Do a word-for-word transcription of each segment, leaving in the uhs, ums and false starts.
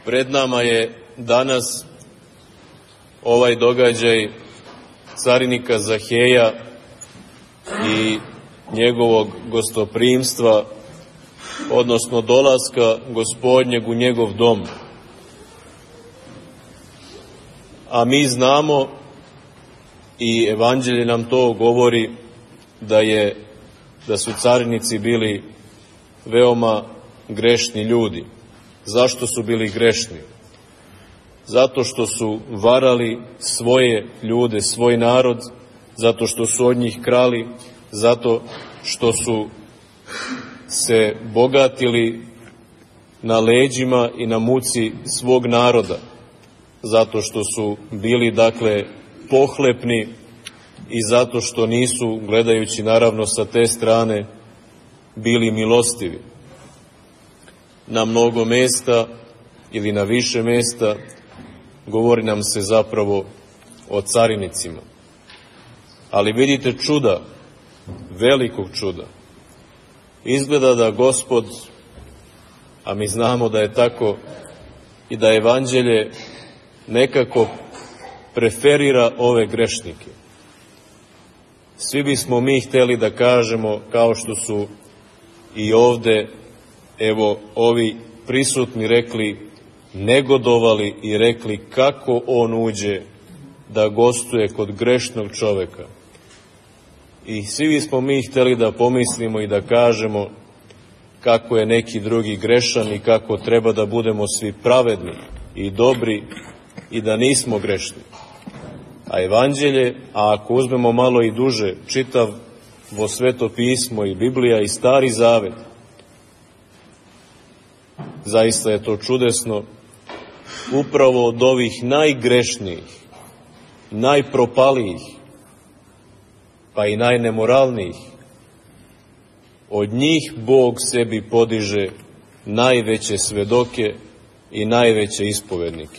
Pred nama je danas ovaj događaj carinika Zaheja i njegovog gostoprimstva, odnosno dolaska Gospodnjeg u njegov dom. A mi znamo, i Evanđelje nam to govori, da je da su carinici bili veoma grešni ljudi. Zašto su bili grešni? Zato što su varali svoje ljude, svoj narod, zato što su od njih krali, zato što su se bogatili na leđima i na muci svog naroda, zato što su bili, dakle, pohlepni i zato što nisu, gledajući naravno sa te strane, bili milostivi. Na mnogo mesta ili na više mesta govori nam se zapravo o carinicima. Ali vidite čuda, velikog čuda. Izgleda da Gospod, a mi znamo da je tako i da Evanđelje nekako preferira ove grešnike. Svi bismo mi hteli da kažemo, kao što su i ovde, evo, ovi prisutni rekli, negodovali i rekli kako on uđe da gostuje kod grešnog čoveka. I svi bismo mi hteli da pomislimo i da kažemo kako je neki drugi grešan i kako treba da budemo svi pravedni i dobri i da nismo grešni. A Evanđelje, a ako uzmemo malo i duže, čitavo Sveto pismo i Biblija i Stari Zavet, zaista je to čudesno, upravo od ovih najgrešnijih, najpropalijih, pa i najnemoralnijih, od njih Bog sebi podiže najveće svedoke i najveće ispovednike.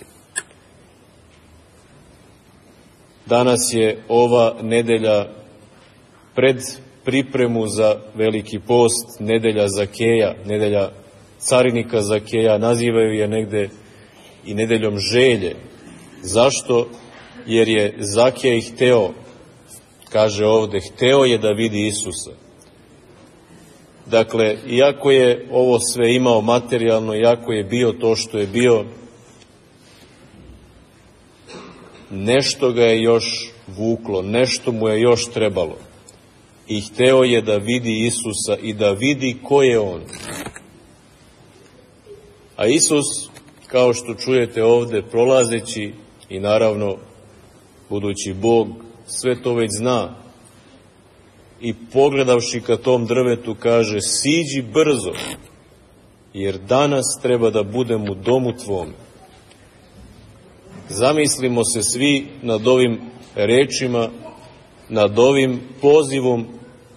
Danas je ova nedelja pred pripremu za Veliki post, nedelja Zakeja, nedelja carinika Zakeja, nazivaju je negde i nedeljom želje. Zašto? Jer je Zakej hteo, kaže ovde, hteo je da vidi Isusa. Dakle, iako je ovo sve imao materijalno, iako je bio to što je bio, nešto ga je još vuklo, nešto mu je još trebalo. I hteo je da vidi Isusa i da vidi ko je on. A Isus, kao što čujete ovde, prolazeći i naravno budući Bog, sve to već zna. I pogledavši ka tom drvetu kaže, siđi brzo, jer danas treba da budem u domu tvome. Zamislimo se svi nad ovim rečima, nad ovim pozivom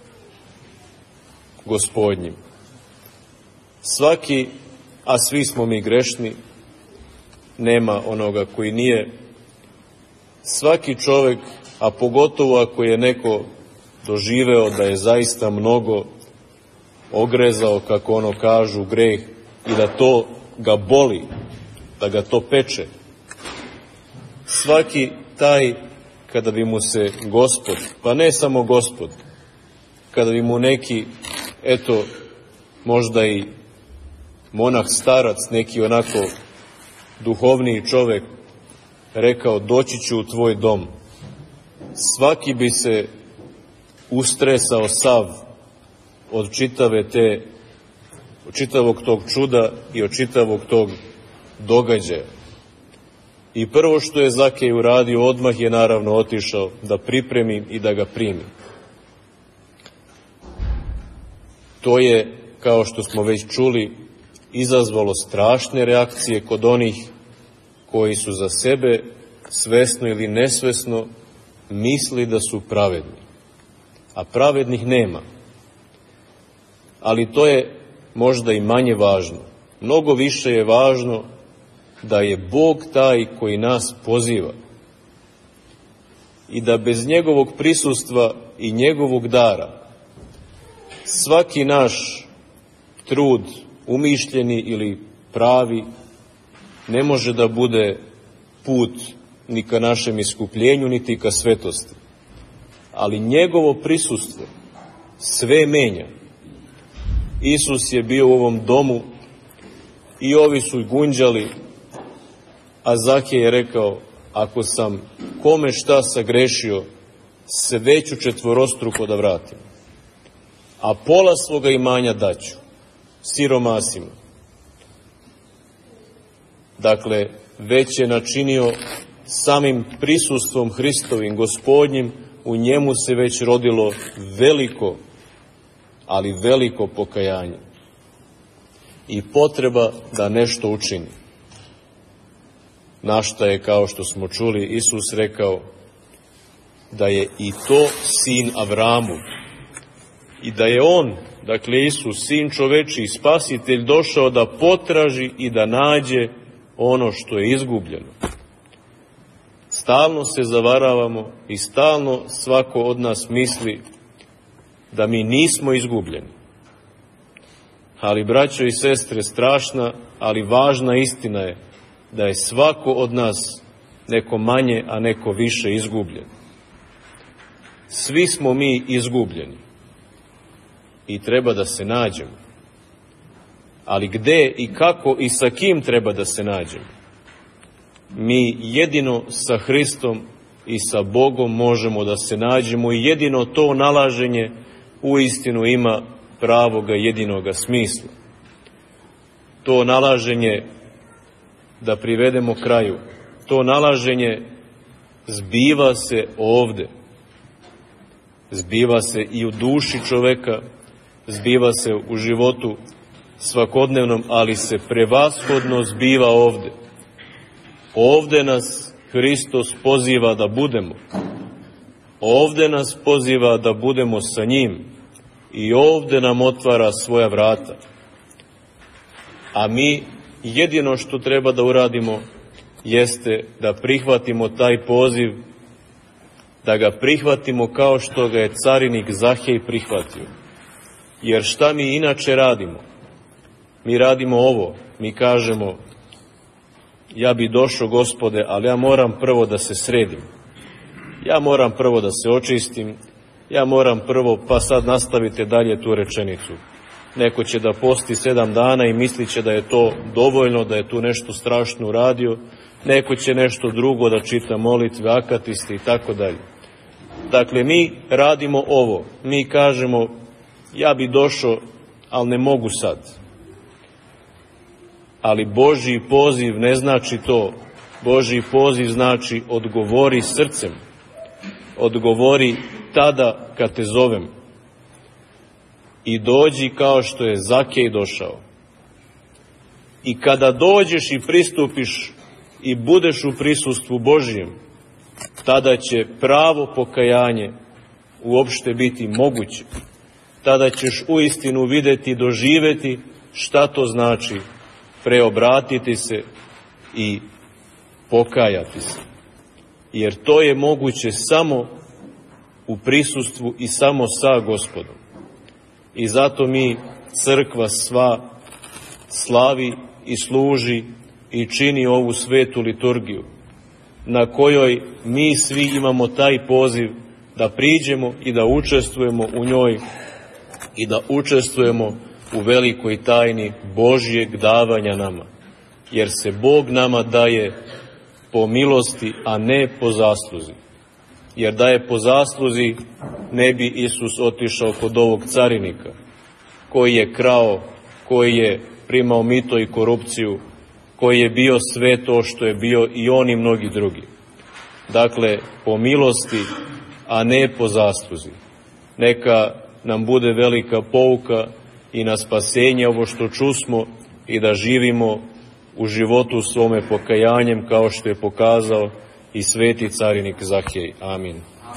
Gospodnjim. Svaki, a svi smo mi grešni, nema onoga koji nije, svaki čovek, a pogotovo ako je neko doživeo da je zaista mnogo ogrezao, kako ono kažu, greh, i da to ga boli, da ga to peče. Svaki taj, kada bi mu se Gospod, pa ne samo Gospod, kada bi mu neki, eto, možda i monah starac, neki onako duhovniji čovek, rekao, doći ću u tvoj dom, svaki bi se ustresao sav od čitave te, od čitavog tog čuda i od čitavog tog događaja. I prvo što je Zakej uradio, odmah je naravno otišao da pripremi i da ga primi. To je, kao što smo već čuli, izazvalo strašne reakcije kod onih koji su za sebe, svesno ili nesvesno, misli da su pravedni. A pravednih nema. Ali to je možda i manje važno. Mnogo više je važno da je Bog taj koji nas poziva i da bez njegovog prisustva i njegovog dara svaki naš trud, umišljeni ili pravi, ne može da bude put ni ka našem iskupljenju, niti ka svetosti. Ali njegovo prisustvo sve menja. Isus je bio u ovom domu i ovi su gunđali, a Zakej je rekao, ako sam kome šta sagrešio, sve ću četvorostruko da vratim. A pola svoga imanja daću siromasima. Dakle, već je načinio samim prisustvom Hristovim, Gospodnjim, u njemu se već rodilo veliko, ali veliko pokajanje i potreba da nešto učini. Na šta je, kao što smo čuli, Isus rekao da je i to sin Avramu i da je on, dakle Isus, sin čovečiji, spasitelj, došao da potraži i da nađe ono što je izgubljeno. Stalno se zavaravamo i stalno svako od nas misli da mi nismo izgubljeni. Ali, braćo i sestre, strašna, ali važna istina je da je svako od nas neko manje, a neko više izgubljen. Svi smo mi izgubljeni i treba da se nađemo. Ali gde i kako i sa kim treba da se nađemo? Mi jedino sa Hristom i sa Bogom možemo da se nađemo i jedino to nalaženje uistinu ima pravoga jedinoga smisla. To nalaženje, da privedemo kraju, to nalaženje zbiva se ovde. Zbiva se i u duši čoveka, zbiva se u životu svakodnevnom, ali se prevashodno zbiva ovde. Ovde nas Hristos poziva da budemo. Ovde nas poziva da budemo sa njim i ovde nam otvara svoja vrata. A mi jedino što treba da uradimo jeste da prihvatimo taj poziv, da ga prihvatimo kao što ga je carinik Zakej prihvatio. Jer šta mi inače radimo? Mi radimo ovo, mi kažemo, ja bi došao, Gospode, ali ja moram prvo da se sredim. Ja moram prvo da se očistim, ja moram prvo, pa sad nastavite dalje tu rečenicu. Neko će da posti sedam dana i mislit će da je to dovoljno, da je tu nešto strašno uradio, neko će nešto drugo da čita molitve, akatiste i tako dalje. Dakle, mi radimo ovo, mi kažemo, ja bi došao, ali ne mogu sad. Ali Božji poziv ne znači to. Božji poziv znači odgovori srcem. Odgovori tada kad te zovem. I dođi kao što je Zakej došao. I kada dođeš i pristupiš i budeš u prisustvu Božjem, tada će pravo pokajanje uopšte biti moguće. Tada ćeš uistinu videti, doživeti šta to znači preobratiti se i pokajati se. Jer to je moguće samo u prisustvu i samo sa Gospodom. I zato mi, crkva sva, slavi i služi i čini ovu svetu liturgiju, na kojoj mi svi imamo taj poziv da priđemo i da učestvujemo u njoj i da učestvujemo u velikoj tajni Božjeg davanja nama. Jer se Bog nama daje po milosti, a ne po zasluzi. Jer da je po zasluzi, ne bi Isus otišao kod ovog carinika, koji je krao, koji je primao mito i korupciju, koji je bio sve to što je bio i on i mnogi drugi. Dakle, po milosti, a ne po zasluzi. Neka nam bude velika pouka i na spasenje ovo što čusmo i da živimo u životu svome pokajanjem kao što je pokazao i sveti carinik Zakej. Amin.